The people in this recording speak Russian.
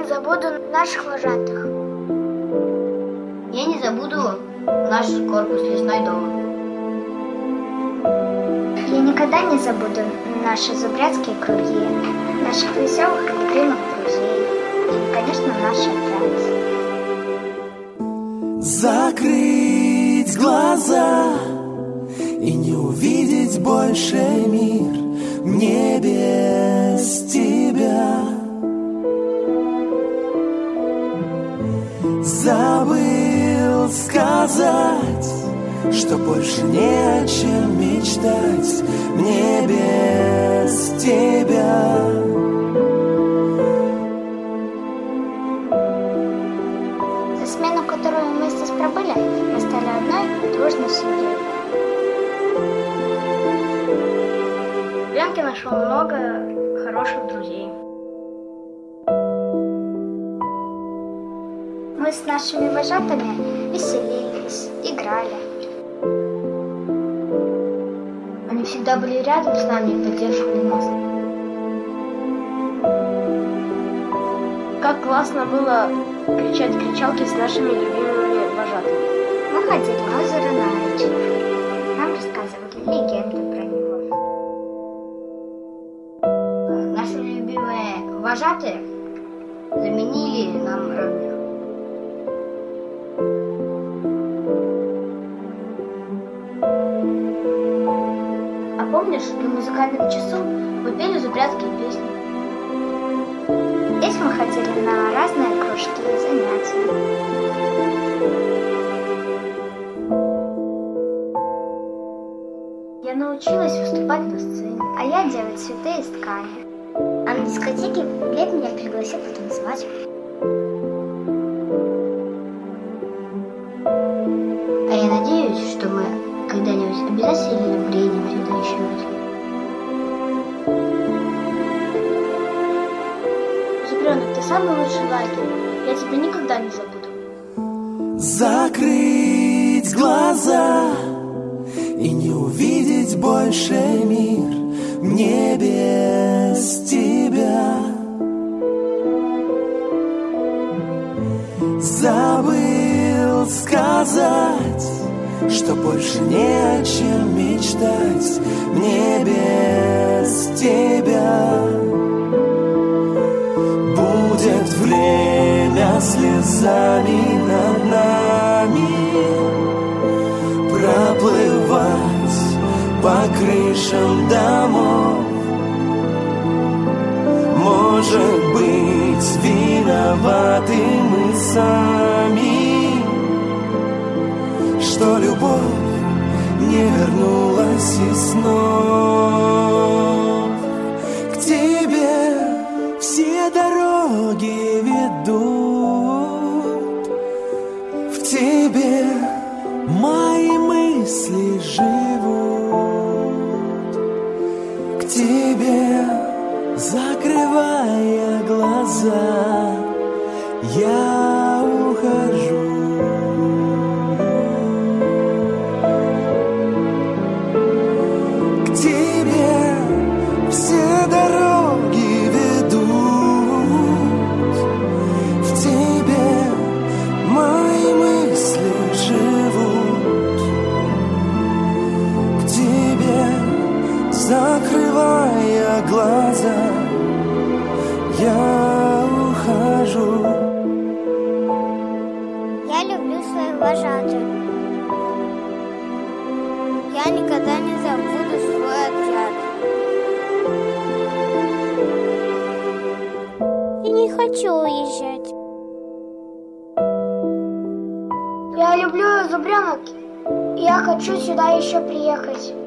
не забуду наших вожатых. Я не забуду наш корпус лесной дом. Я никогда не забуду наши зубрятские круги, наших веселых и любимых друзей и, конечно, наш отряд. Закрыть глаза и не увидеть больше мир в небе без тебя. Забыл сказать, что больше не о чем мечтать мне без тебя. За смену, которую мы здесь пробыли, мы стали одной дружной семьей. Ленке нашел много хороших друзей. Мы с нашими вожатыми веселились, играли. Они всегда были рядом с нами и поддерживали нас. Как классно было кричать кричалки с нашими любимыми вожатыми. Мы ходили на озеро Нарочь. Нам рассказывали легенды про него. Наши любимые вожатые заменили нам родных. А помнишь, на музыкальном часу мы пели зубрятские песни? Здесь мы ходили на разные кружки и занятия. Я научилась выступать на сцене. А я делать цветы из ткани. А на дискотеке Глеб меня пригласил потанцевать. А я надеюсь, что мы когда-нибудь обязательно приедем сюда еще раз. Зубренок, ты самый лучший лагерь. Я тебя никогда не забуду. Закрыть глаза и не увидеть больше мир в небе без тебя. Забыл сказать, что больше не о чем мечтать мне без тебя. Будет время слезами над нами проплывать по крышам домов. Может быть, виноваты мы сами, что любовь не вернулась из снов. К тебе все дороги ведут, в тебе мои мысли живут. К тебе, закрывая глаза, я ухожу. К тебе все дороги ведут, в тебе мои мысли живут. К тебе, закрывая глаза, я ухожу. Я люблю своих вожатых. Я никогда не забуду свой отряд. И не хочу уезжать. Я люблю Зубренок, и я хочу сюда еще приехать.